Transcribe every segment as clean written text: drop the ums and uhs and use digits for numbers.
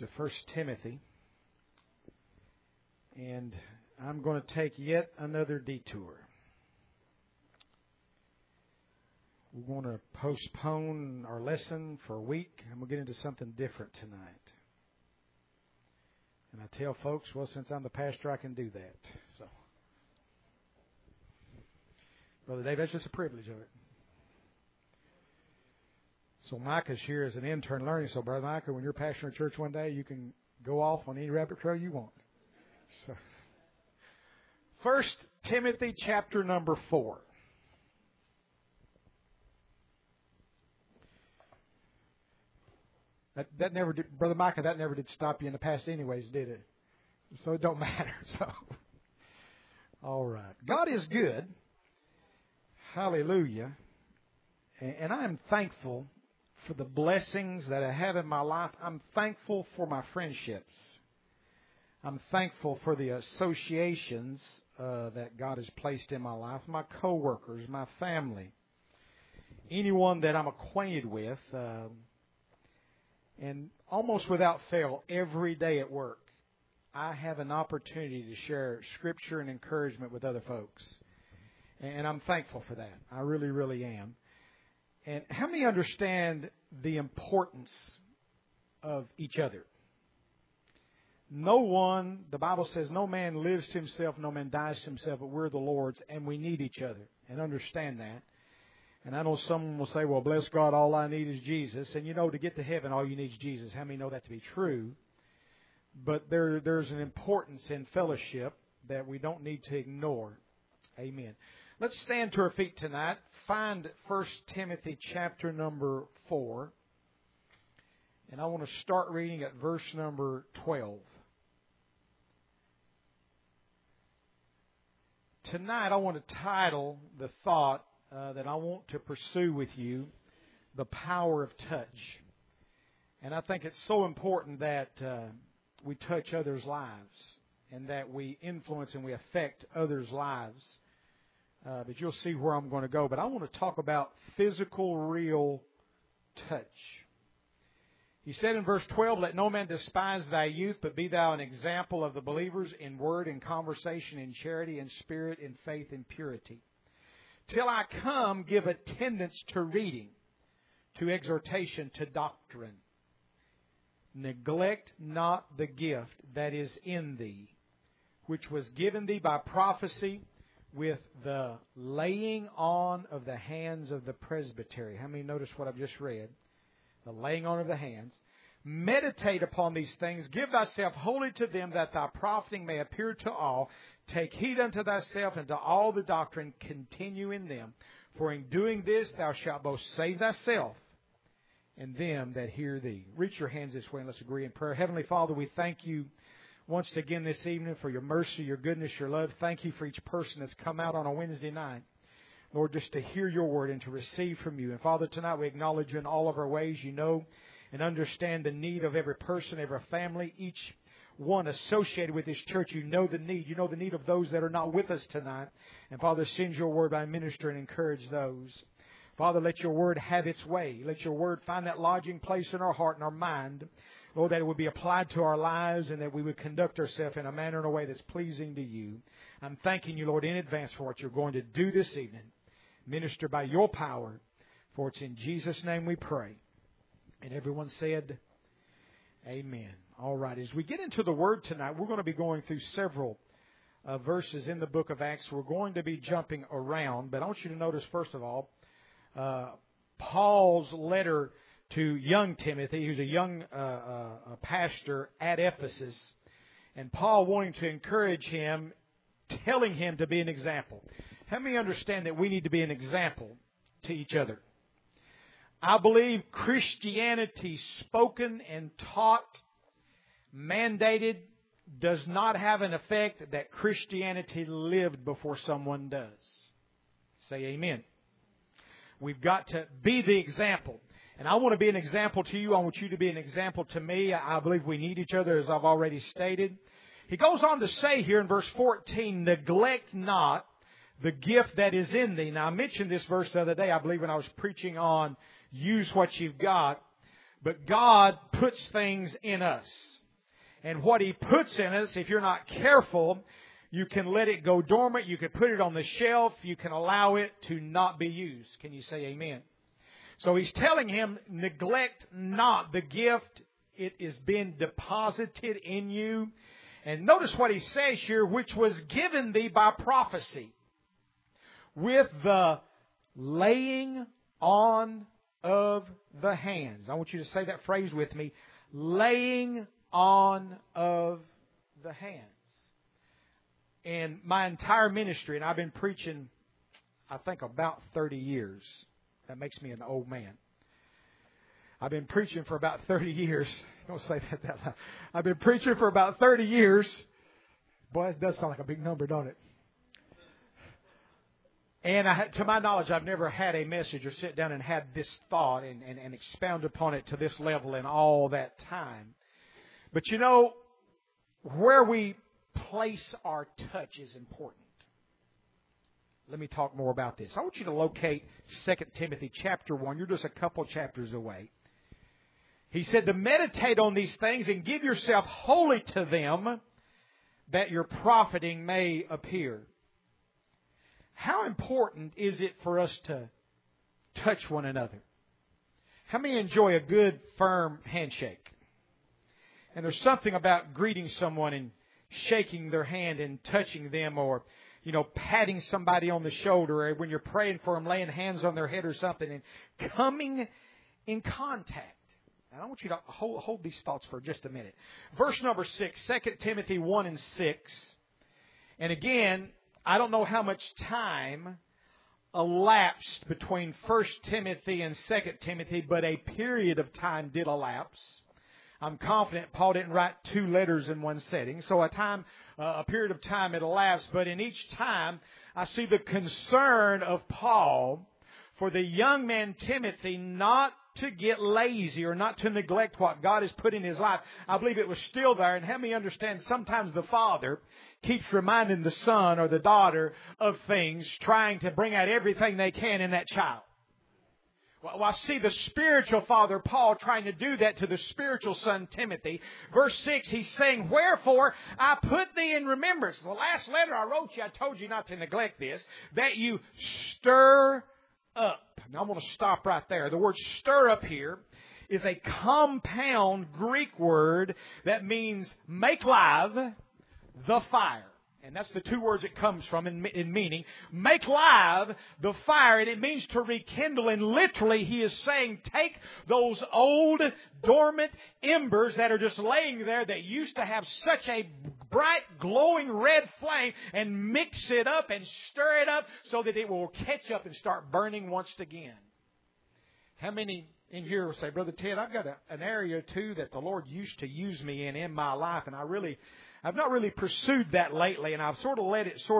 to 1 Timothy, and I'm going to take yet another detour. We're going to postpone our lesson for a week, and we'll get into something different tonight. And I tell folks, well, since I'm the pastor, I can do that. So, Brother Dave, that's just a privilege of it. So Micah's here as an intern learning. So, Brother Micah, when you're pastoring a church one day, you can go off on any rabbit trail you want. So, 1 Timothy chapter number 4. That never did, Brother Micah, that never did stop you in the past anyways, did it? So it don't matter. So, all right. God is good. Hallelujah. And I am thankful for the blessings that I have in my life. I'm thankful for my friendships. I'm thankful for the associations that God has placed in my life, my coworkers, my family, anyone that I'm acquainted with. And almost without fail, every day at work, I have an opportunity to share Scripture and encouragement with other folks. And I'm thankful for that. I really, really am. And how many understand the importance of each other? No one, the Bible says, no man lives to himself, no man dies to himself, but we're the Lord's, and we need each other. And understand that. And I know someone will say, well, bless God, all I need is Jesus. And you know, to get to heaven, all you need is Jesus. How many know that to be true? But there's an importance in fellowship that we don't need to ignore. Amen. Let's stand to our feet tonight. Find 1 Timothy chapter number 4. And I want to start reading at verse number 12. Tonight I want to title the thought that I want to pursue with you, the power of touch. And I think it's so important that we touch others' lives and that we influence and we affect others' lives. But you'll see where I'm going to go. But I want to talk about physical, real touch. He said in verse 12, let no man despise thy youth, but be thou an example of the believers in word and conversation, in charity and spirit, in faith and purity. Till I come, give attendance to reading, to exhortation, to doctrine. Neglect not the gift that is in thee, which was given thee by prophecy, with the laying on of the hands of the presbytery. How many notice what I've just read? The laying on of the hands. Meditate upon these things. Give thyself wholly to them, that thy profiting may appear to all. Take heed unto thyself and to all the doctrine. Continue in them. For in doing this thou shalt both save thyself and them that hear thee. Reach your hands this way and let's agree in prayer. Heavenly Father, we thank you once again this evening for your mercy, your goodness, your love. Thank you for each person that's come out on a Wednesday night, Lord, just to hear your word and to receive from you. And Father, tonight we acknowledge you in all of our ways. You know and understand the need of every person, every family, each one associated with this church. You know the need. You know the need of those that are not with us tonight. And Father, send your word by minister and encourage those. Father, let your word have its way. Let your word find that lodging place in our heart and our mind. Lord, that it would be applied to our lives and that we would conduct ourselves in a manner and a way that's pleasing to you. I'm thanking you, Lord, in advance for what you're going to do this evening. Minister by your power, for it's in Jesus' name we pray. And everyone said, amen. All right, as we get into the Word tonight, we're going to be going through several verses in the book of Acts. We're going to be jumping around, but I want you to notice, first of all, Paul's letter to young Timothy, who's a young pastor at Ephesus, and Paul wanting to encourage him, telling him to be an example. How many understand that we need to be an example to each other? I believe Christianity spoken and taught, mandated, does not have an effect that Christianity lived before someone does. Say amen. We've got to be the example. And I want to be an example to you. I want you to be an example to me. I believe we need each other, as I've already stated. He goes on to say here in verse 14, neglect not the gift that is in thee. Now, I mentioned this verse the other day, I believe, when I was preaching on use what you've got. But God puts things in us. And what He puts in us, if you're not careful, you can let it go dormant. You can put it on the shelf. You can allow it to not be used. Can you say amen? So He's telling him, neglect not the gift. It is being deposited in you. And notice what He says here, which was given thee by prophecy, with the laying on of the hands. I want you to say that phrase with me. Laying on of the hands. In my entire ministry, and I've been preaching, I think, about 30 years. That makes me an old man. I've been preaching for about 30 years. Don't say that loud. I've been preaching for about 30 years. Boy, it does sound like a big number, don't it? And to my knowledge, I've never had a message or sit down and had this thought and expound upon it to this level in all that time. But you know, where we place our touch is important. Let me talk more about this. I want you to locate 2 Timothy chapter 1. You're just a couple chapters away. He said to meditate on these things and give yourself wholly to them, that your profiting may appear. How important is it for us to touch one another? How many enjoy a good, firm handshake? And there's something about greeting someone and shaking their hand and touching them, or, you know, patting somebody on the shoulder, or when you're praying for them, laying hands on their head or something, and coming in contact. And I want you to hold these thoughts for just a minute. Verse number 6, 2 Timothy 1 and 6. And again, I don't know how much time elapsed between 1 Timothy and 2 Timothy, but a period of time did elapse. I'm confident Paul didn't write 2 letters in one setting. So a period of time had elapsed. But in each time, I see the concern of Paul for the young man Timothy not to get lazy or not to neglect what God has put in his life. I believe it was still there. And help me understand, sometimes the father keeps reminding the son or the daughter of things, trying to bring out everything they can in that child. Well, I see the spiritual father, Paul, trying to do that to the spiritual son, Timothy. Verse 6, he's saying, wherefore I put thee in remembrance. The last letter I wrote you, I told you not to neglect this, that you stir up. Now I'm going to stop right there. The word stir up here is a compound Greek word that means make live the fire. And that's the 2 words it comes from in meaning. Make live the fire. And it means to rekindle. And literally he is saying, take those old dormant embers that are just laying there that used to have such a bright glowing red flame, and mix it up and stir it up so that it will catch up and start burning once again. How many in here will say, Brother Ted, I've got an area or two that the Lord used to use me in my life, and I've not really pursued that lately, and I've sort of let it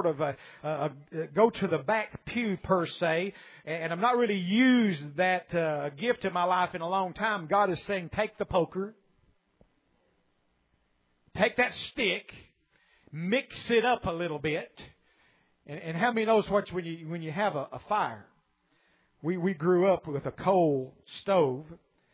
go to the back pew per se, and I've not really used that gift in my life in a long time. God is saying, take the poker, take that stick, mix it up a little bit, and how many knows what when you have a fire? We grew up with a coal stove.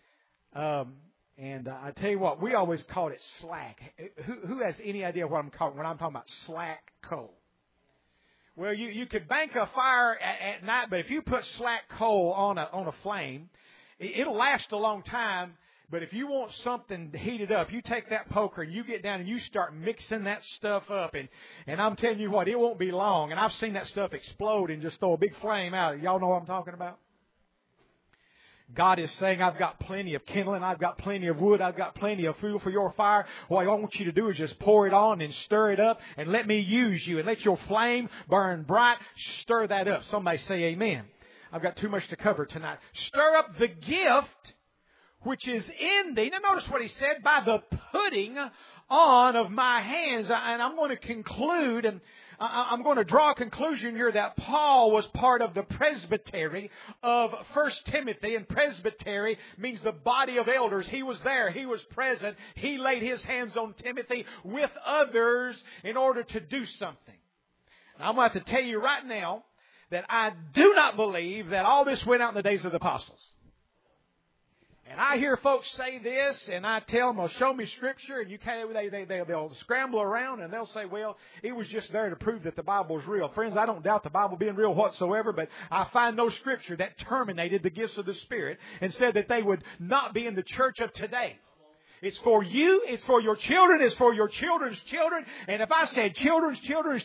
And I tell you what, we always called it slack. Who has any idea what I'm calling when I'm talking about slack coal? Well, you could bank a fire at night, but if you put slack coal on a flame, it'll last a long time. But if you want something heated up, you take that poker and you get down and you start mixing that stuff up. And I'm telling you what, it won't be long. And I've seen that stuff explode and just throw a big flame out. Y'all know what I'm talking about? God is saying, I've got plenty of kindling, I've got plenty of wood, I've got plenty of fuel for your fire. What I want you to do is just pour it on and stir it up and let me use you and let your flame burn bright. Stir that up. Somebody say amen. I've got too much to cover tonight. Stir up the gift which is in thee. Now notice what he said, by the putting on of my hands. And I'm going to conclude, and I'm going to draw a conclusion here that Paul was part of the presbytery of 1 Timothy. And presbytery means the body of elders. He was there. He was present. He laid his hands on Timothy with others in order to do something. Now, I'm going to have to tell you right now that I do not believe that all this went out in the days of the apostles. And I hear folks say this, and I tell them, well, show me Scripture, and you can't, they'll scramble around, and they'll say, well, it was just there to prove that the Bible is real. Friends, I don't doubt the Bible being real whatsoever, but I find no Scripture that terminated the gifts of the Spirit and said that they would not be in the church of today. It's for you, it's for your children, it's for your children's children. And if I said children's,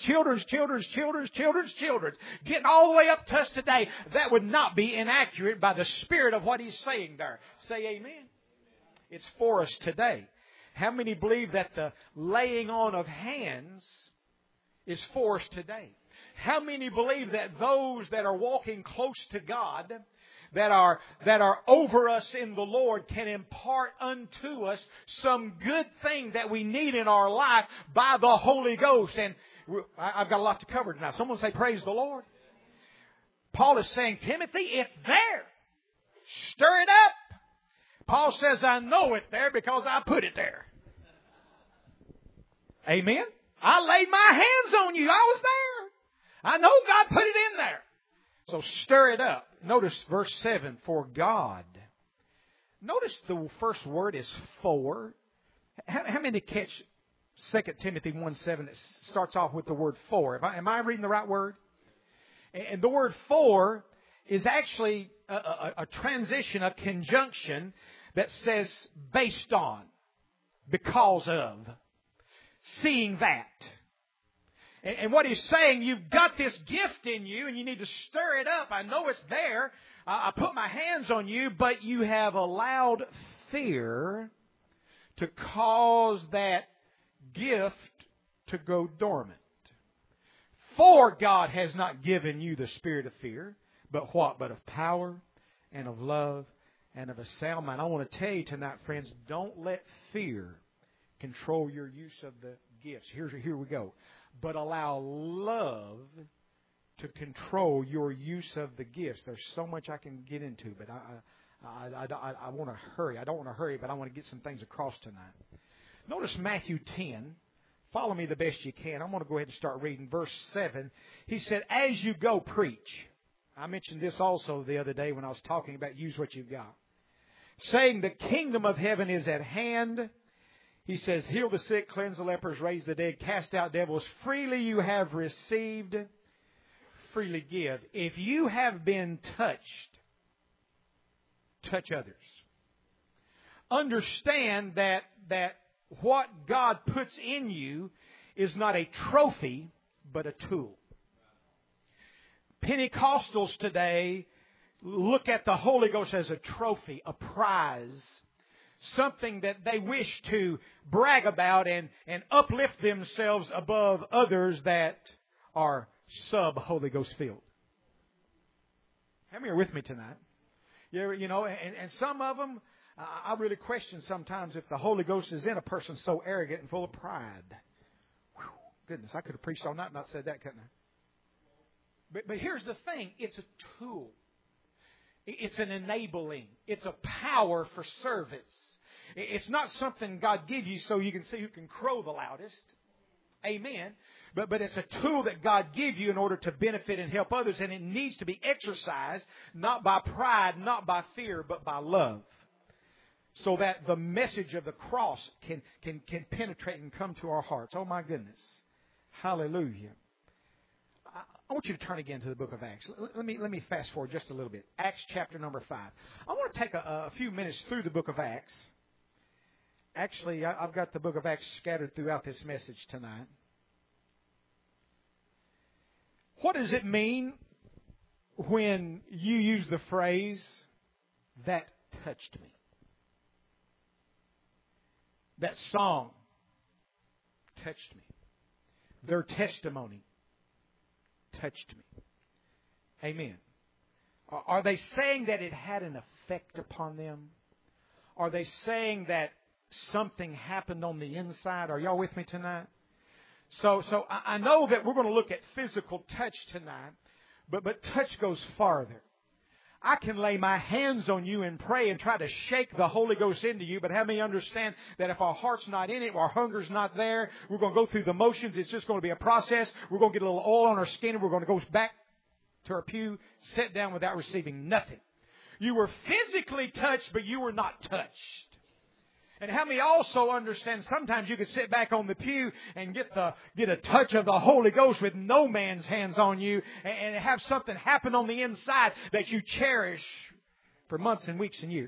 getting all the way up to us today, that would not be inaccurate by the spirit of what He's saying there. Say amen. It's for us today. How many believe that the laying on of hands is for us today? How many believe that those that are walking close to God, that are over us in the Lord, can impart unto us some good thing that we need in our life by the Holy Ghost? And I've got a lot to cover tonight. Someone say, praise the Lord. Paul is saying, Timothy, it's there. Stir it up. Paul says, I know it's there because I put it there. Amen. I laid my hands on you. I was there. I know God put it in there. So stir it up. Notice verse 7, for God. Notice the first word is for. How many catch 2 Timothy 1:7 that starts off with the word for? Am I reading the right word? And the word for is actually a transition, a conjunction that says based on, because of, seeing that. And what he's saying, you've got this gift in you and you need to stir it up. I know it's there. I put my hands on you, but you have allowed fear to cause that gift to go dormant. For God has not given you the spirit of fear, but what? But of power and of love and of a sound mind. I want to tell you tonight, friends, don't let fear control your use of the gifts. Here we go. But allow love to control your use of the gifts. There's so much I can get into, but I want to hurry. I don't want to hurry, but I want to get some things across tonight. Notice Matthew 10. Follow me the best you can. I'm going to go ahead and start reading. Verse 7. He said, as you go, preach. I mentioned this also the other day when I was talking about use what you've got. Saying the kingdom of heaven is at hand. He says, heal the sick, cleanse the lepers, raise the dead, cast out devils. Freely you have received, freely give. If you have been touched, touch others. Understand that what God puts in you is not a trophy, but a tool. Pentecostals today look at the Holy Ghost as a trophy, a prize, something that they wish to brag about and uplift themselves above others that are sub-Holy Ghost filled. How many are with me tonight? You know, and some of them, I really question sometimes if the Holy Ghost is in a person so arrogant and full of pride. Whew, goodness, I could have preached all night and not said that, couldn't I? But here's the thing. It's a tool. It's an enabling. It's a power for service. It's not something God gives you so you can see who can crow the loudest. Amen. But it's a tool that God gives you in order to benefit and help others. And it needs to be exercised not by pride, not by fear, but by love. So that the message of the cross can penetrate and come to our hearts. Oh my goodness. Hallelujah. I want you to turn again to the book of Acts. Let me fast forward just a little bit. Acts chapter number 5. I want to take a few minutes through the book of Acts. Actually, I've got the book of Acts scattered throughout this message tonight. What does it mean when you use the phrase, that touched me? That song touched me. Their testimony touched me. Amen. Are they saying that it had an effect upon them? Are they saying that something happened on the inside? Are y'all with me tonight? So I know that we're going to look at physical touch tonight, but touch goes farther. I can lay my hands on you and pray and try to shake the Holy Ghost into you, but how many understand that if our heart's not in it, our hunger's not there, we're going to go through the motions. It's just going to be a process. We're going to get a little oil on our skin and we're going to go back to our pew, sit down without receiving nothing. You were physically touched, but you were not touched. And how many also understand sometimes you could sit back on the pew and get a touch of the Holy Ghost with no man's hands on you and have something happen on the inside that you cherish for months and weeks and years.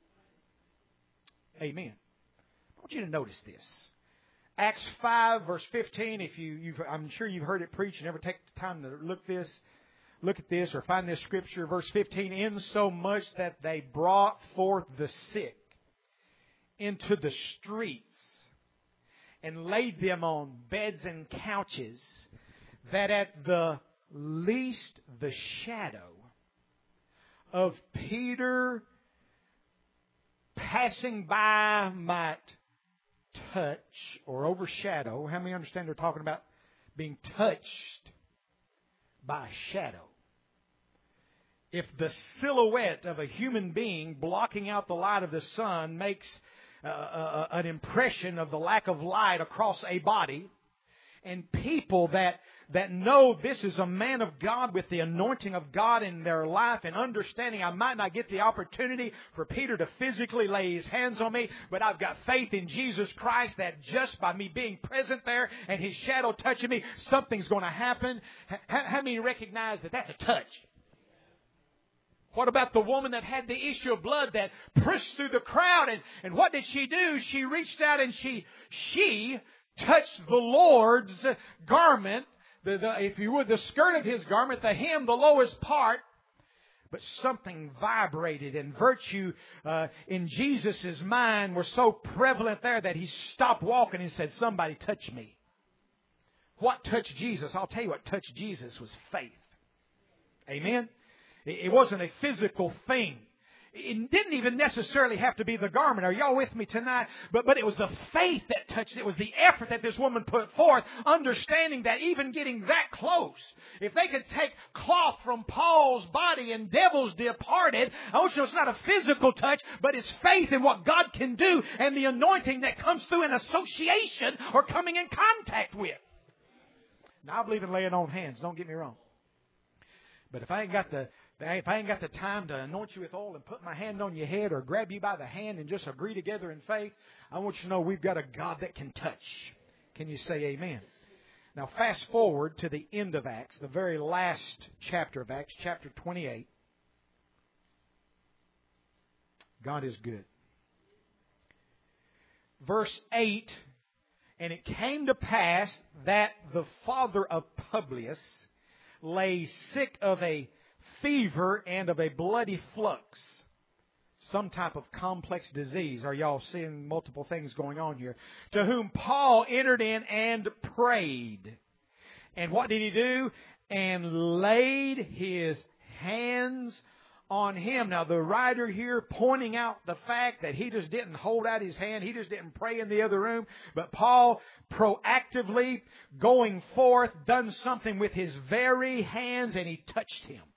Amen. I want you to notice this. Acts 5 verse 15, I'm sure you've heard it preached. You never take the time to look at this or find this scripture. Verse 15, insomuch that they brought forth the sick into the streets and laid them on beds and couches, that at the least the shadow of Peter passing by might touch or overshadow. How many understand they're talking about being touched by a shadow? If the silhouette of a human being blocking out the light of the sun makes an impression of the lack of light across a body, and people that know this is a man of God with the anointing of God in their life and understanding I might not get the opportunity for Peter to physically lay his hands on me, but I've got faith in Jesus Christ that just by me being present there and His shadow touching me, something's going to happen. How many recognize that that's a touch? What about the woman that had the issue of blood that pushed through the crowd? And what did she do? She reached out and she touched the Lord's garment, if you would, the skirt of His garment, the hem, the lowest part. But something vibrated, and virtue in Jesus' mind were so prevalent there that He stopped walking and said, somebody touch me. What touched Jesus? I'll tell you what touched Jesus was faith. Amen? It wasn't a physical thing. It didn't even necessarily have to be the garment. Are y'all with me tonight? But it was the faith that touched it. It was the effort that this woman put forth, understanding that even getting that close, if they could take cloth from Paul's body and devils departed, I want you to know it's not a physical touch, but it's faith in what God can do and the anointing that comes through an association or coming in contact with. Now, I believe in laying on hands. Don't get me wrong. But if I ain't got the time to anoint you with oil and put my hand on your head or grab you by the hand and just agree together in faith, I want you to know we've got a God that can touch. Can you say amen? Now fast forward to the end of Acts, the very last chapter of Acts, chapter 28. God is good. Verse 8, and it came to pass that the father of Publius lay sick of a fever and of a bloody flux, some type of complex disease. Are y'all seeing multiple things going on here? To whom Paul entered in and prayed. And what did he do? And laid his hands on him. Now the writer here pointing out the fact that he just didn't hold out his hand. He just didn't pray in the other room. But Paul proactively going forth done something with his very hands and he touched him.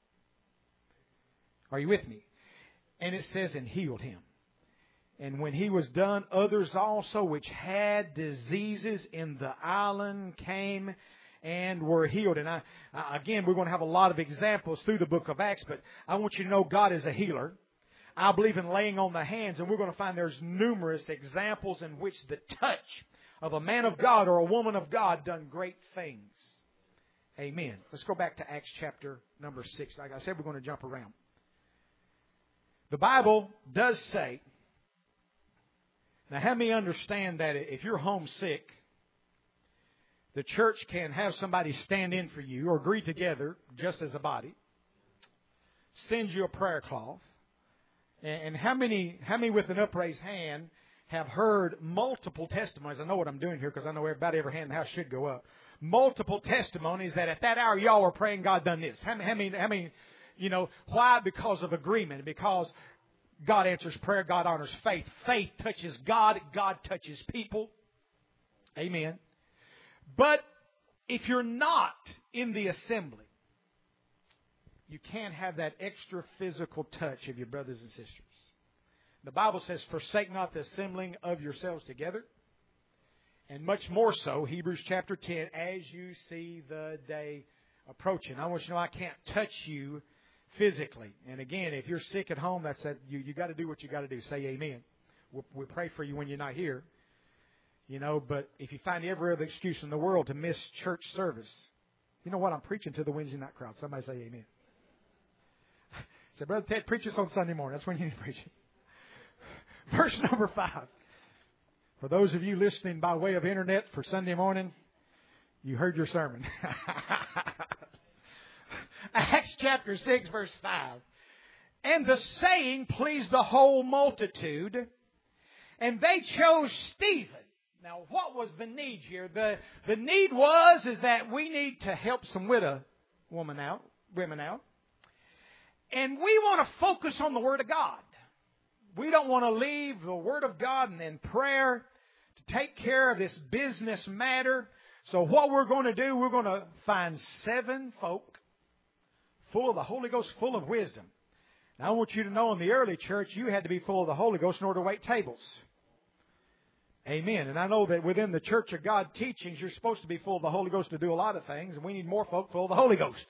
Are you with me? And it says, and healed him. And when he was done, others also which had diseases in the island came and were healed. And again, we're going to have a lot of examples through the book of Acts, but I want you to know God is a healer. I believe in laying on the hands, and we're going to find there's numerous examples in which the touch of a man of God or a woman of God done great things. Amen. Let's go back to Acts chapter number 6. Like I said, we're going to jump around. The Bible does say, now how many understand that if you're homesick, the church can have somebody stand in for you or agree together just as a body, send you a prayer cloth. And how many with an upraised hand have heard multiple testimonies? I know what I'm doing here because I know about every hand in the house should go up. Multiple testimonies that at that hour y'all were praying, God done this. How many, you know, why? Because of agreement. Because God answers prayer. God honors faith. Faith touches God. God touches people. Amen. But if you're not in the assembly, you can't have that extra physical touch of your brothers and sisters. The Bible says, forsake not the assembling of yourselves together. And much more so, Hebrews chapter 10, as you see the day approaching. I want you to know I can't touch you physically. And again, if you're sick at home, that's that. You got to do what you got to do. Say amen. We'll pray for you when you're not here. You know, but if you find every other excuse in the world to miss church service, you know what? I'm preaching to the Wednesday night crowd. Somebody say amen. Say, Brother Ted, preach this on Sunday morning. That's when you need to preach it. Verse number 5. For those of you listening by way of internet for Sunday morning, you heard your sermon. Acts chapter 6, verse 5. And the saying pleased the whole multitude, and they chose Stephen. Now, what was the need here? The need is that we need to help some women out. And we want to focus on the Word of God. We don't want to leave the Word of God and then prayer to take care of this business matter. So what we're going to do, we're going to find 7 folk full of the Holy Ghost, full of wisdom. Now, I want you to know in the early church, you had to be full of the Holy Ghost in order to wait tables. Amen. And I know that within the Church of God teachings, you're supposed to be full of the Holy Ghost to do a lot of things, and we need more folk full of the Holy Ghost.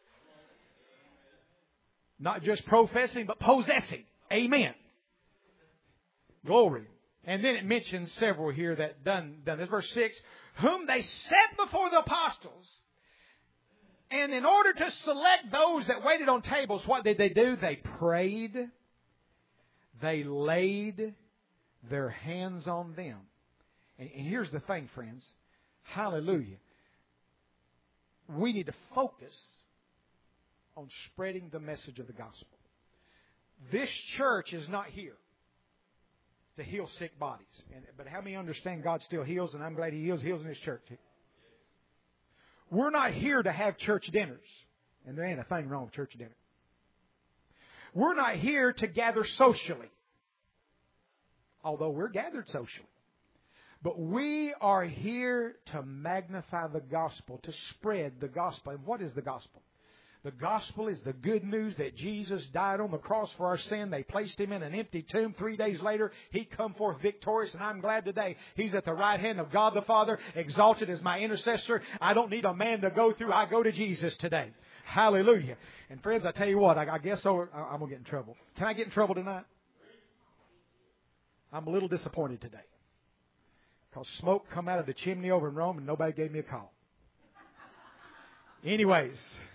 Not just professing, but possessing. Amen. Glory. And then it mentions several here that done this. Verse 6, whom they set before the apostles. And in order to select those that waited on tables, what did they do? They prayed. They laid their hands on them. And here's the thing, friends. Hallelujah. We need to focus on spreading the message of the gospel. This church is not here to heal sick bodies. But how many understand God still heals, and I'm glad He heals in His church. We're not here to have church dinners. And there ain't a thing wrong with church dinner. We're not here to gather socially. Although we're gathered socially. But we are here to magnify the gospel, to spread the gospel. And what is the gospel? The gospel is the good news that Jesus died on the cross for our sin. They placed Him in an empty tomb. 3 days later, He come forth victorious. And I'm glad today He's at the right hand of God the Father, exalted as my intercessor. I don't need a man to go through. I go to Jesus today. Hallelujah. And friends, I tell you what, I guess I'm going to get in trouble. Can I get in trouble tonight? I'm a little disappointed today. Because smoke come out of the chimney over in Rome and nobody gave me a call. Anyways.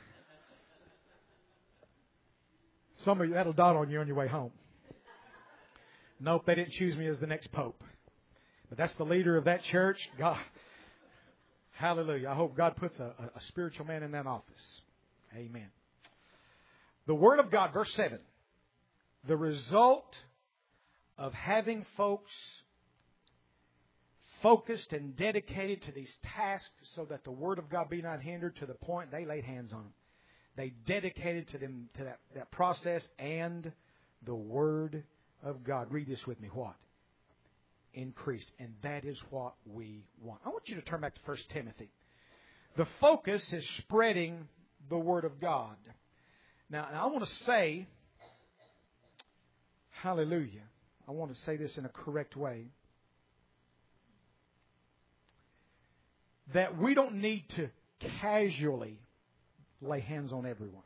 Some of you, that'll dawn on you on your way home. Nope, they didn't choose me as the next pope. But that's the leader of that church. God, hallelujah. I hope God puts a spiritual man in that office. Amen. The Word of God, verse 7. The result of having folks focused and dedicated to these tasks so that the Word of God be not hindered to the point they laid hands on them. They dedicated to them to that process and the Word of God. Read this with me. What? Increased. And that is what we want. I want you to turn back to 1 Timothy. The focus is spreading the Word of God. Now I want to say, hallelujah, I want to say this in a correct way, that we don't need to casually lay hands on everyone.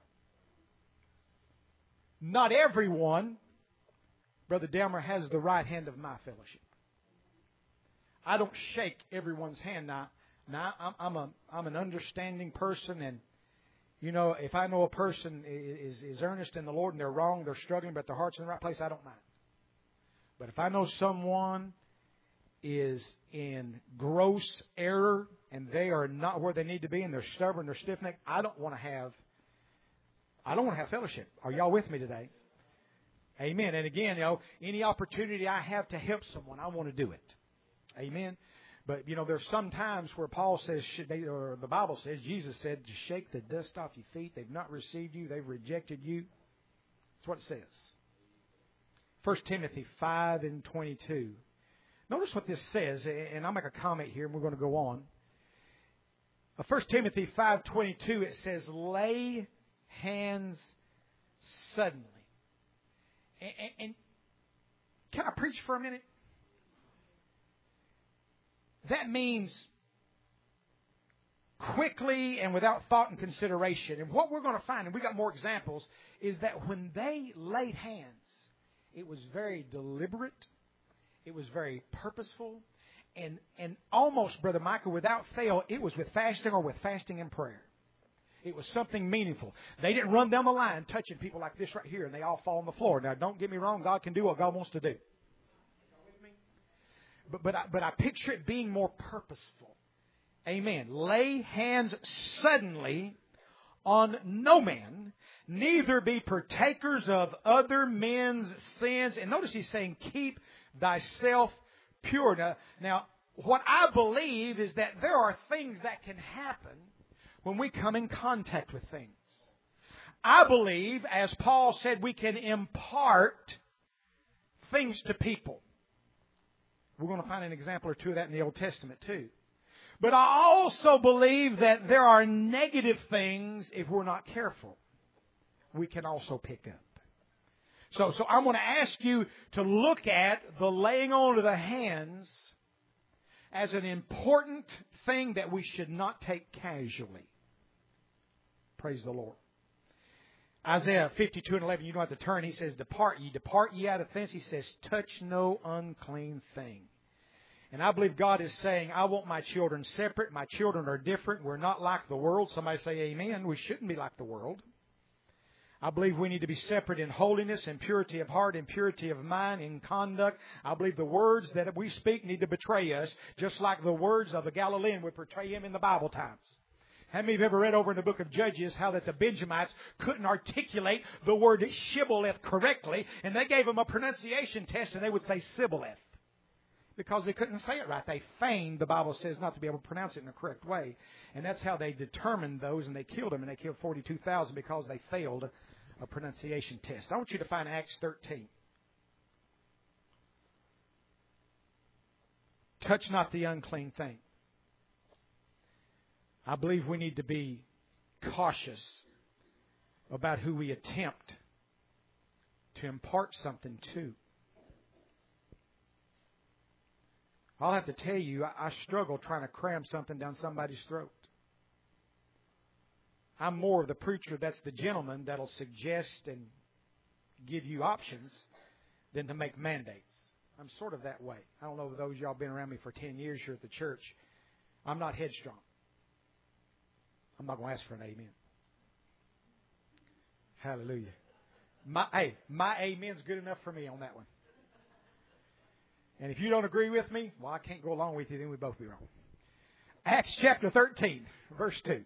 Not everyone, Brother Delmer, has the right hand of my fellowship. I don't shake everyone's hand. Now I'm an understanding person, and you know, if I know a person is earnest in the Lord and they're wrong, they're struggling, but their heart's in the right place, I don't mind. But if I know someone is in gross error and they are not where they need to be and they're stubborn, they're stiff-necked, I don't want to have fellowship. Are y'all with me today? Amen. And again, you know, any opportunity I have to help someone, I want to do it. Amen. But, you know, there's some times where Paul says, or the Bible says, Jesus said, to shake the dust off your feet. They've not received you. They've rejected you. That's what it says. 1 Timothy 5:22. Notice what this says, and I'll make a comment here, and we're going to go on. 1 Timothy 5:22, it says, lay hands suddenly. And can I preach for a minute? That means quickly and without thought and consideration. And what we're going to find, and we got more examples, is that when they laid hands, it was very deliberate, it was very purposeful, and almost, Brother Michael, without fail, it was with fasting or with fasting and prayer. It was something meaningful. They didn't run down the line touching people like this right here and they all fall on the floor. Now, don't get me wrong. God can do what God wants to do. But I picture it being more purposeful. Amen. Lay hands suddenly on no man, neither be partakers of other men's sins. And notice he's saying, keep thyself pure. Now, what I believe is that there are things that can happen when we come in contact with things. I believe, as Paul said, we can impart things to people. We're going to find an example or two of that in the Old Testament too. But I also believe that there are negative things, if we're not careful, we can also pick up. So I'm going to ask you to look at the laying on of the hands as an important thing that we should not take casually. Praise the Lord. Isaiah 52:11, you don't have to turn. He says, depart ye out of thence. He says, touch no unclean thing. And I believe God is saying, I want my children separate. My children are different. We're not like the world. Somebody say amen. We shouldn't be like the world. I believe we need to be separate in holiness and purity of heart and purity of mind, in conduct. I believe the words that we speak need to betray us, just like the words of the Galilean would betray him in the Bible times. How many of you have ever read over in the book of Judges how that the Benjamites couldn't articulate the word shibboleth correctly, and they gave them a pronunciation test and they would say sibboleth because they couldn't say it right. They feigned, the Bible says, not to be able to pronounce it in the correct way. And that's how they determined those, and they killed them, and they killed 42,000 because they failed a pronunciation test. I want you to find Acts 13. Touch not the unclean thing. I believe we need to be cautious about who we attempt to impart something to. I'll have to tell you, I struggle trying to cram something down somebody's throat. I'm more of the preacher that's the gentleman that'll suggest and give you options than to make mandates. I'm sort of that way. I don't know if those of y'all been around me for 10 years here at the church. I'm not headstrong. I'm not going to ask for an amen. Hallelujah. My amen's good enough for me on that one. And if you don't agree with me, well, I can't go along with you, then we'd both be wrong. Acts chapter 13, verse 2.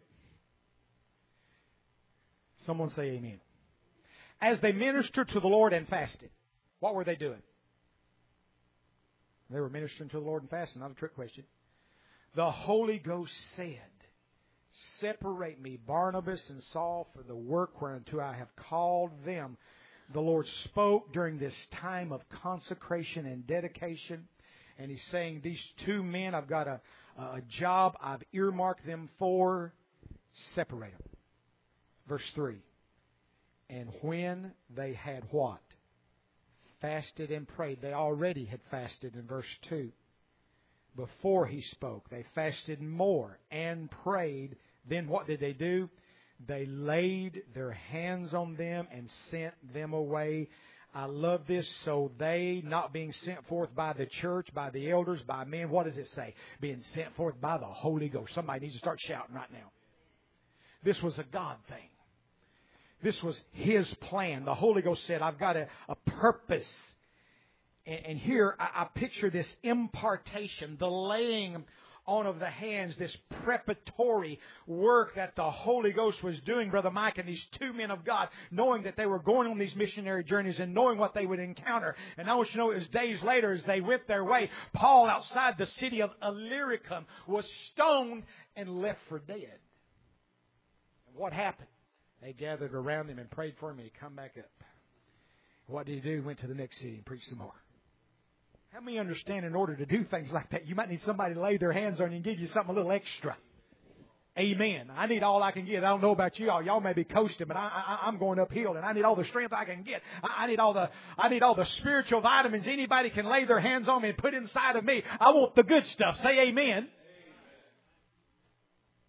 Someone say amen. As they ministered to the Lord and fasted, what were they doing? They were ministering to the Lord and fasting, not a trick question. The Holy Ghost said, separate me, Barnabas and Saul, for the work whereunto I have called them. The Lord spoke during this time of consecration and dedication. And He's saying, these two men, I've got a job I've earmarked them for. Separate them. Verse 3. And when they had what? Fasted and prayed. They already had fasted in verse 2. Before He spoke, they fasted more and prayed. Then what did they do? They laid their hands on them and sent them away. I love this. So they, not being sent forth by the church, by the elders, by men, what does it say? Being sent forth by the Holy Ghost. Somebody needs to start shouting right now. This was a God thing. This was His plan. The Holy Ghost said, I've got a purpose. And here I picture this impartation, the laying on of the hands, this preparatory work that the Holy Ghost was doing, Brother Mike, and these two men of God, knowing that they were going on these missionary journeys and knowing what they would encounter. And I want you to know it was days later as they went their way, Paul outside the city of Illyricum was stoned and left for dead. And what happened? They gathered around him and prayed for him, and he come back up. What did he do? He went to the next city and preached some more. How many understand in order to do things like that, you might need somebody to lay their hands on you and give you something a little extra? Amen. I need all I can get. I don't know about you all. Y'all may be coasting, but I'm going uphill, and I need all the strength I can get. I need all the spiritual vitamins anybody can lay their hands on me and put inside of me. I want the good stuff. Say amen.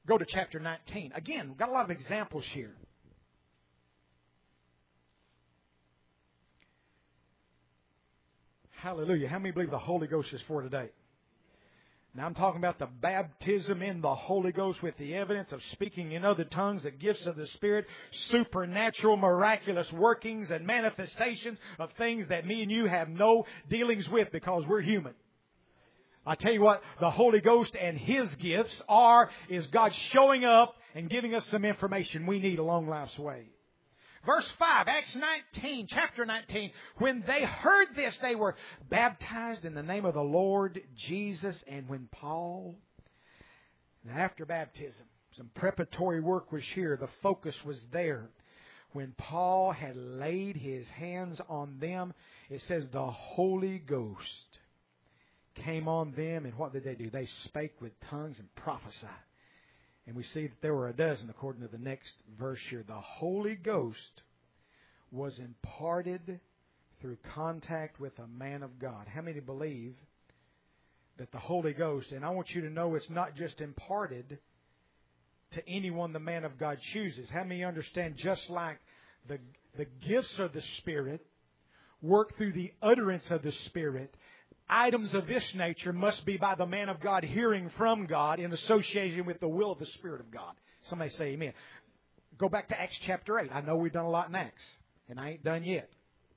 Go to chapter 19. Again, we've got a lot of examples here. Hallelujah. How many believe the Holy Ghost is for today? Now I'm talking about the baptism in the Holy Ghost with the evidence of speaking in other tongues, the gifts of the Spirit, supernatural, miraculous workings and manifestations of things that me and you have no dealings with because we're human. I tell you what, the Holy Ghost and His gifts is God showing up and giving us some information we need along life's way. Verse 5, Acts 19, chapter 19. When they heard this, they were baptized in the name of the Lord Jesus. And when Paul, after baptism, some preparatory work was here. The focus was there. When Paul had laid his hands on them, it says the Holy Ghost came on them. And what did they do? They spake with tongues and prophesied. And we see that there were a dozen, according to the next verse here. The Holy Ghost was imparted through contact with a man of God. How many believe that the Holy Ghost, and I want you to know it's not just imparted to anyone the man of God chooses. How many understand just like the gifts of the Spirit work through the utterance of the Spirit, items of this nature must be by the man of God hearing from God in association with the will of the Spirit of God. Somebody say amen. Go back to Acts chapter 8. I know we've done a lot in Acts, and I ain't done yet.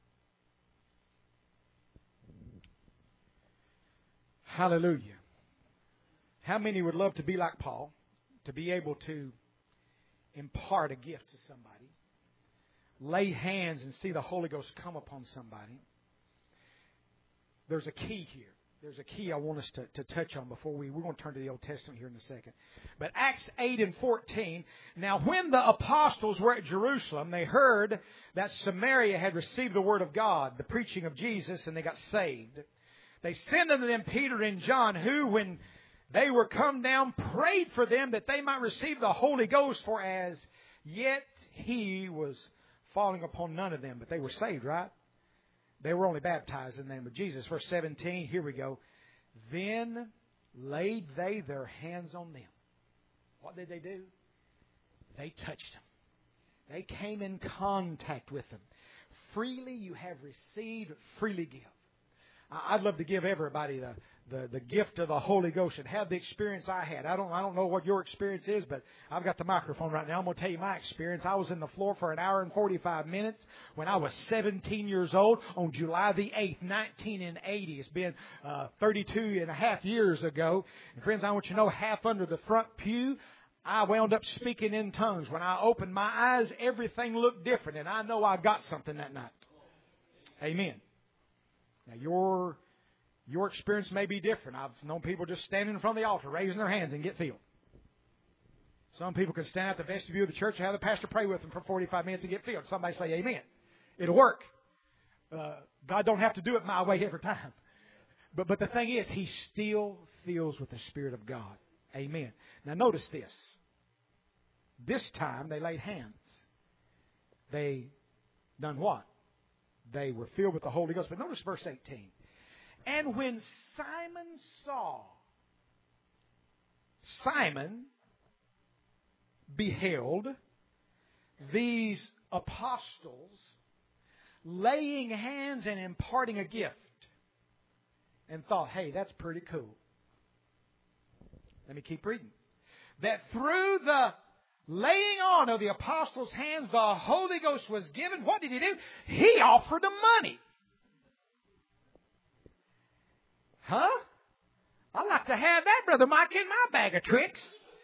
Hallelujah. How many would love to be like Paul, to be able to impart a gift to somebody, lay hands and see the Holy Ghost come upon somebody? There's a key here. There's a key I want us to touch on before we're going to turn to the Old Testament here in a second. But Acts 8 and 14. Now when the apostles were at Jerusalem, they heard that Samaria had received the word of God, the preaching of Jesus, and they got saved. They sent unto them Peter and John, who, when they were come down, prayed for them that they might receive the Holy Ghost, for as yet He was falling upon none of them. But they were saved, right? They were only baptized in the name of Jesus. Verse 17, here we go. Then laid they their hands on them. What did they do? They touched them. They came in contact with them. Freely you have received, freely give. I'd love to give everybody the gift of the Holy Ghost and have the experience I had. I don't know what your experience is, but I've got the microphone right now. I'm going to tell you my experience. I was in the floor for an hour and 45 minutes when I was 17 years old on July the 8th, 1980. It's been 32 and a half years ago. And friends, I want you to know, half under the front pew, I wound up speaking in tongues. When I opened my eyes, everything looked different, and I know I got something that night. Amen. Now, your experience may be different. I've known people just standing in front of the altar, raising their hands, and get filled. Some people can stand at the vestibule of the church and have the pastor pray with them for 45 minutes and get filled. Somebody say amen. It'll work. God don't have to do it my way every time. But the thing is, He still fills with the Spirit of God. Amen. Now notice this. This time they laid hands. They done what? They were filled with the Holy Ghost. But notice verse 18. And when Simon beheld these apostles laying hands and imparting a gift, and thought, hey, that's pretty cool. Let me keep reading. That through the laying on of the apostles' hands, the Holy Ghost was given. What did He do? He offered them money. Huh? I'd like to have that, Brother Mike, in my bag of tricks.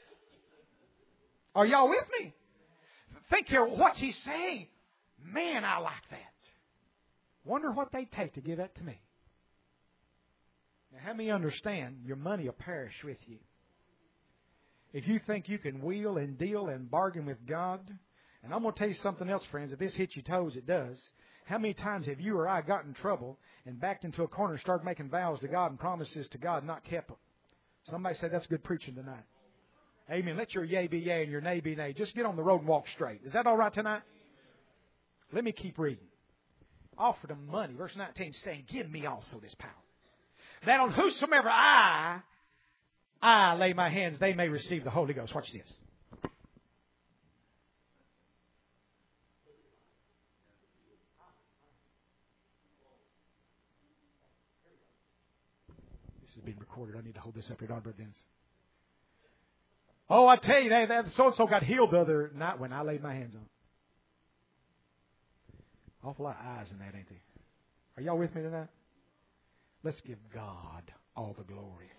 Are y'all with me? Think here, what's he saying? Man, I like that. Wonder what they'd take to give that to me. Now, how many understand your money will perish with you? If you think you can wheel and deal and bargain with God, and I'm going to tell you something else, friends. If this hits your toes, it does. How many times have you or I got in trouble and backed into a corner and started making vows to God and promises to God and not kept them? Somebody said that's good preaching tonight. Amen. Let your yea be yea and your nay be nay. Just get on the road and walk straight. Is that all right tonight? Let me keep reading. Offered them money. Verse 19 saying, give me also this power, that on whosoever I lay my hands, they may receive the Holy Ghost. Watch this. recorded. I need to hold this up here, don't I, Brother Dennis? Oh, I tell you, that so-and-so got healed the other night when I laid my hands on him. Awful lot of eyes in that, ain't there? Are y'all with me tonight? Let's give God all the glory.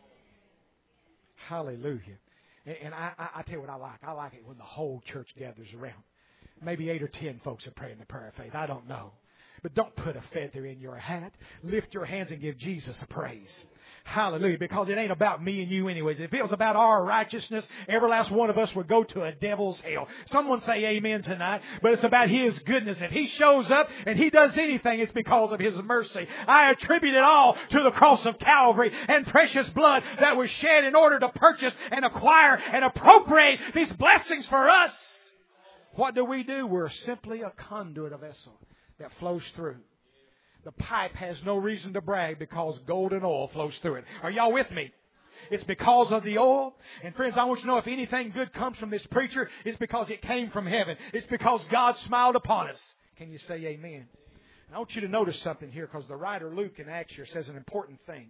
Hallelujah. And I tell you what I like. I like it when the whole church gathers around. Maybe 8 or 10 folks are praying the prayer of faith. I don't know. But don't put a feather in your hat. Lift your hands and give Jesus a praise. Hallelujah. Because it ain't about me and you anyways. If it was about our righteousness, every last one of us would go to a devil's hell. Someone say amen tonight. But it's about His goodness. If He shows up and He does anything, it's because of His mercy. I attribute it all to the cross of Calvary and precious blood that was shed in order to purchase and acquire and appropriate these blessings for us. What do? We're simply a conduit, a vessel that flows through. The pipe has no reason to brag because gold and oil flows through it. Are y'all with me? It's because of the oil. And friends, I want you to know if anything good comes from this preacher, it's because it came from heaven. It's because God smiled upon us. Can you say amen? And I want you to notice something here because the writer Luke in Acts here says an important thing.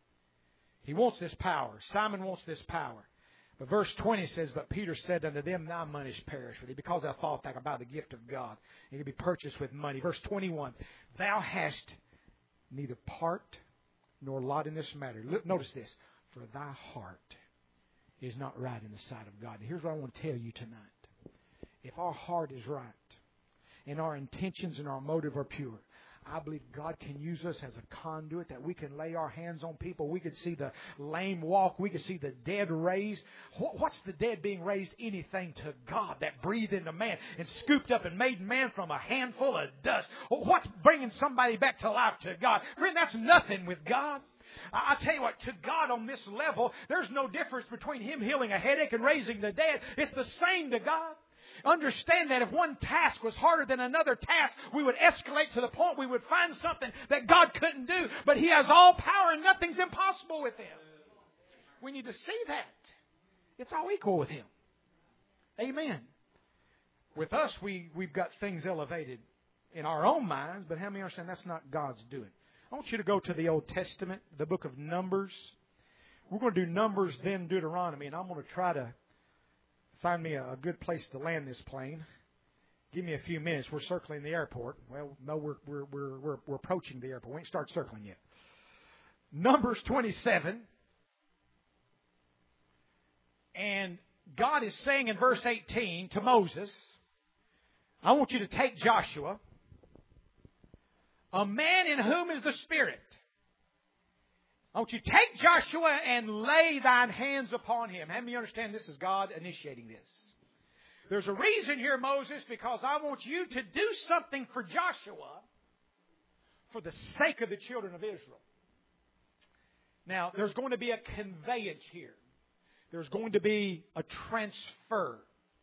He wants this power. Simon wants this power. But verse 20 says, But Peter said unto them, Thy money perish with thee, because thou thought thou could buy the gift of God. It could be purchased with money. Verse 21, Thou hast neither part nor lot in this matter. Look, notice this. For thy heart is not right in the sight of God. And here's what I want to tell you tonight. If our heart is right, and our intentions and our motive are pure, I believe God can use us as a conduit, that we can lay our hands on people. We could see the lame walk. We could see the dead raised. What's the dead being raised? Anything to God that breathed into man and scooped up and made man from a handful of dust. What's bringing somebody back to life to God? Friend, that's nothing with God. I tell you what, to God on this level, there's no difference between Him healing a headache and raising the dead. It's the same to God. Understand that if one task was harder than another task, we would escalate to the point we would find something that God couldn't do. But He has all power and nothing's impossible with Him. We need to see that. It's all equal with Him. Amen. With us, we've got things elevated in our own minds, but how many understand that's not God's doing? I want you to go to the Old Testament, the book of Numbers. We're going to do Numbers, then Deuteronomy, and I'm going to try to find me a good place to land this plane. Give me a few minutes. We're circling the airport. Well, no, we're approaching the airport. We ain't started circling yet. Numbers 27. And God is saying in verse 18 to Moses, I want you to take Joshua, a man in whom is the Spirit. I want you to take Joshua and lay thine hands upon him. How many understand this is God initiating this? There's a reason here, Moses, because I want you to do something for Joshua for the sake of the children of Israel. Now, there's going to be a conveyance here. There's going to be a transfer.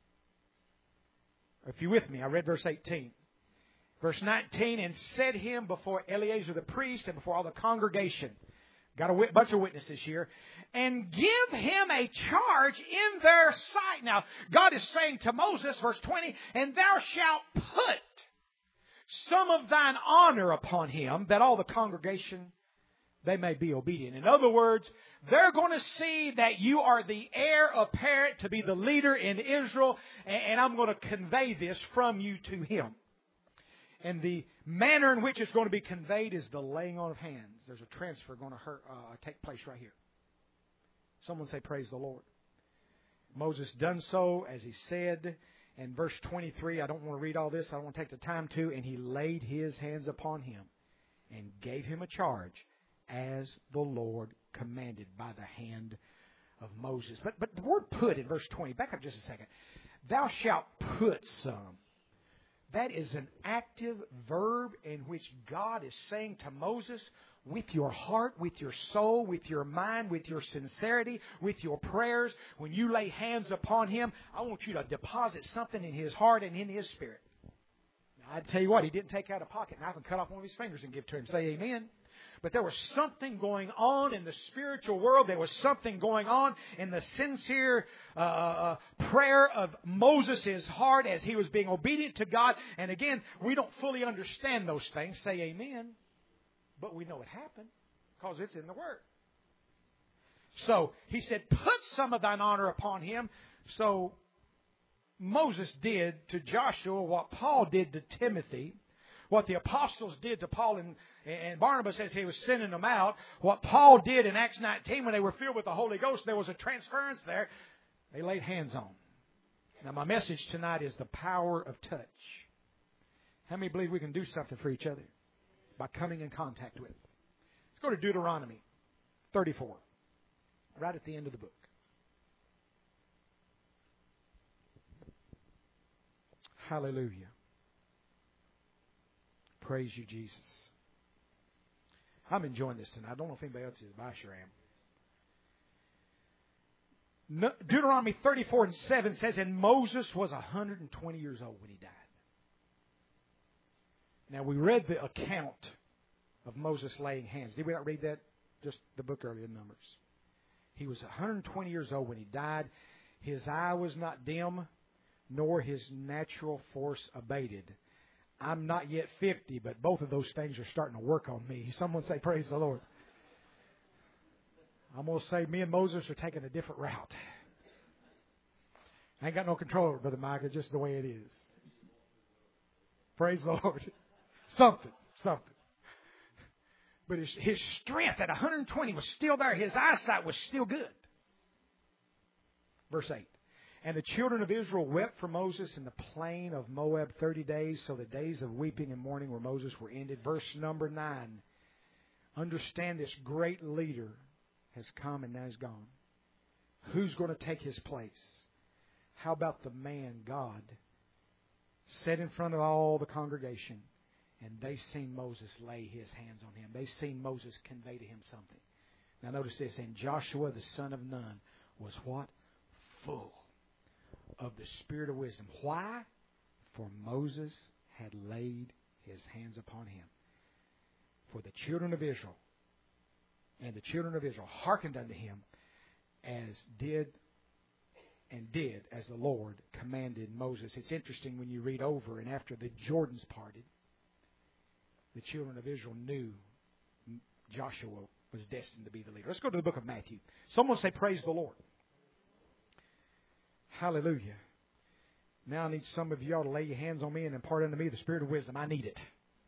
If you're with me, I read verse 18. Verse 19, and set him before Eleazar the priest and before all the congregation. Got a bunch of witnesses here. And give him a charge in their sight. Now, God is saying to Moses, verse 20, and thou shalt put some of thine honor upon him, that all the congregation, they may be obedient. In other words, they're going to see that you are the heir apparent to be the leader in Israel, and I'm going to convey this from you to him. And the manner in which it's going to be conveyed is the laying on of hands. There's a transfer going to take place right here. Someone say, praise the Lord. Moses done so as he said. In verse 23, I don't want to read all this. I don't want to take the time to. And he laid his hands upon him and gave him a charge as the Lord commanded by the hand of Moses. But the word put in verse 20, back up just a second. Thou shalt put some. That is an active verb in which God is saying to Moses, with your heart, with your soul, with your mind, with your sincerity, with your prayers, when you lay hands upon him, I want you to deposit something in his heart and in his spirit. Now, I tell you what, he didn't take out a pocket knife and cut off one of his fingers and give to him. Say amen. But there was something going on in the spiritual world. There was something going on in the sincere prayer of Moses' heart as he was being obedient to God. And again, we don't fully understand those things. Say amen. But we know it happened because it's in the Word. So he said, put some of thine honor upon him. So Moses did to Joshua what Paul did to Timothy, what the apostles did to Paul and Barnabas as he was sending them out, what Paul did in Acts 19 when they were filled with the Holy Ghost. There was a transference there. They laid hands on. Now my message tonight is the power of touch. How many believe we can do something for each other by coming in contact with? Let's go to Deuteronomy 34, right at the end of the book. Hallelujah. Praise you, Jesus. I'm enjoying this tonight. I don't know if anybody else is, but I sure am. Deuteronomy 34:7 says, and Moses was 120 years old when he died. Now, we read the account of Moses laying hands. Did we not read that? Just the book earlier, Numbers. He was 120 years old when he died. His eye was not dim, nor his natural force abated. I'm not yet 50, but both of those things are starting to work on me. Someone say, praise the Lord. I'm going to say me and Moses are taking a different route. I ain't got no control over it, Brother Mike. It's just the way it is. Praise the Lord. Something. But his strength at 120 was still there. His eyesight was still good. Verse 8. And the children of Israel wept for Moses in the plain of Moab 30 days, so the days of weeping and mourning where Moses were ended. Verse number 9. Understand this great leader has come and now is gone. Who's going to take his place? How about the man God set in front of all the congregation, and they seen Moses lay his hands on him. They seen Moses convey to him something. Now notice this. And Joshua the son of Nun was what? Full of the spirit of wisdom. Why? For Moses had laid his hands upon him. For the children of Israel, and the children of Israel hearkened unto him as did as the Lord commanded Moses. It's interesting when you read over, and after the Jordans parted, the children of Israel knew Joshua was destined to be the leader. Let's go to the book of Matthew. Someone say, praise the Lord. Hallelujah. Now I need some of y'all to lay your hands on me and impart unto me the spirit of wisdom. I need it.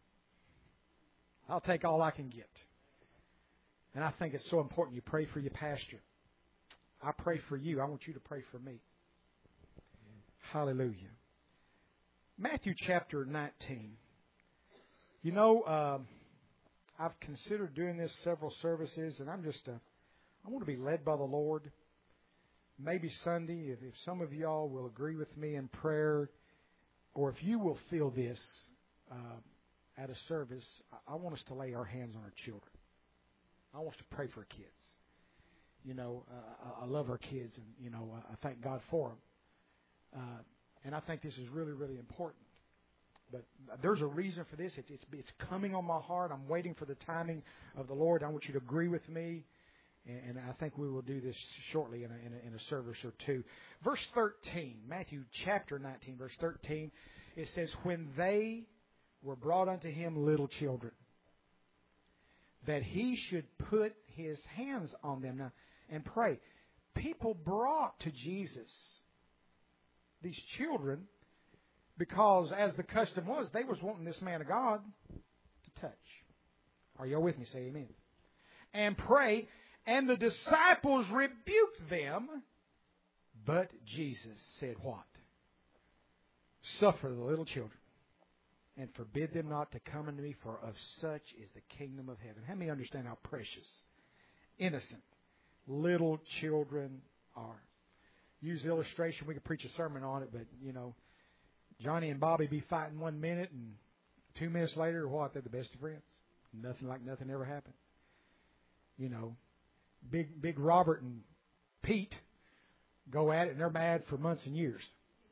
I'll take all I can get. And I think it's so important you pray for your pastor. I pray for you. I want you to pray for me. Hallelujah. Matthew chapter 19. You know, I've considered doing this several services, and I want to be led by the Lord. Maybe Sunday, if some of y'all will agree with me in prayer, or if you will feel this at a service, I want us to lay our hands on our children. I want us to pray for our kids. You know, I love our kids, and, you know, I thank God for them. And I think this is really, really important. But there's a reason for this. It's coming on my heart. I'm waiting for the timing of the Lord. I want you to agree with me. And I think we will do this shortly in a service or two. Verse 13, Matthew chapter 19, verse 13, it says, when they were brought unto him little children, that he should put his hands on them now and pray. People brought to Jesus these children because, as the custom was, they was wanting this man of God to touch. Are y'all with me? Say amen. And pray. And the disciples rebuked them, but Jesus said what? Suffer the little children, and forbid them not to come unto me, for of such is the kingdom of heaven. How many understand how precious, innocent, little children are? Use the illustration. We could preach a sermon on it, but, you know, Johnny and Bobby be fighting 1 minute, and 2 minutes later, what? They're the best of friends. Nothing like nothing ever happened. You know, Big Robert and Pete go at it, and they're mad for months and years.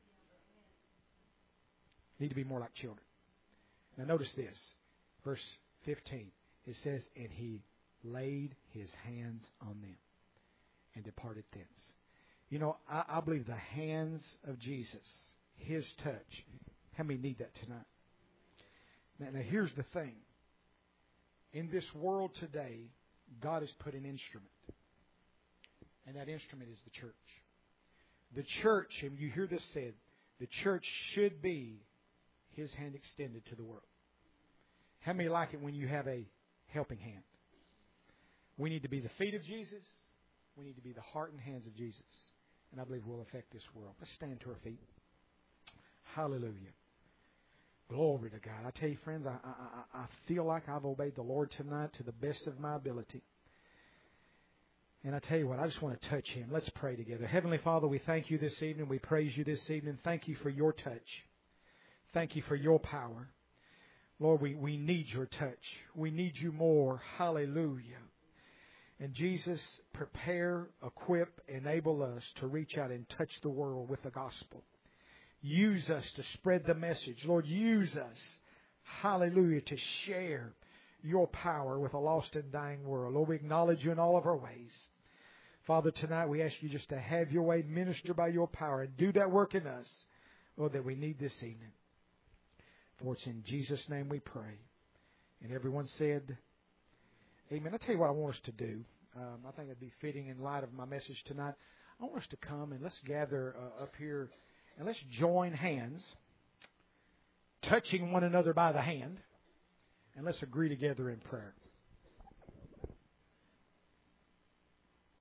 Need to be more like children. Now notice this. Verse 15. It says, and he laid his hands on them and departed thence. You know, I believe the hands of Jesus, his touch. How many need that tonight? Now here's the thing. In this world today, God has put an instrument. And that instrument is the church. The church, and you hear this said, the church should be His hand extended to the world. How many like it when you have a helping hand? We need to be the feet of Jesus. We need to be the heart and hands of Jesus. And I believe we'll affect this world. Let's stand to our feet. Hallelujah. Glory to God. I tell you, friends, I feel like I've obeyed the Lord tonight to the best of my ability. And I tell you what, I just want to touch Him. Let's pray together. Heavenly Father, we thank You this evening. We praise You this evening. Thank You for Your touch. Thank You for Your power. Lord, we need Your touch. We need You more. Hallelujah. And Jesus, prepare, equip, enable us to reach out and touch the world with the gospel. Use us to spread the message. Lord, use us, hallelujah, to share Your power with a lost and dying world. Lord, we acknowledge You in all of our ways. Father, tonight we ask You just to have Your way, minister by Your power, and do that work in us, Lord, that we need this evening. For it's in Jesus' name we pray. And everyone said, amen. I'll tell you what I want us to do. I think it'd be fitting in light of my message tonight. I want us to come and let's gather up here and let's join hands, touching one another by the hand, and let's agree together in prayer.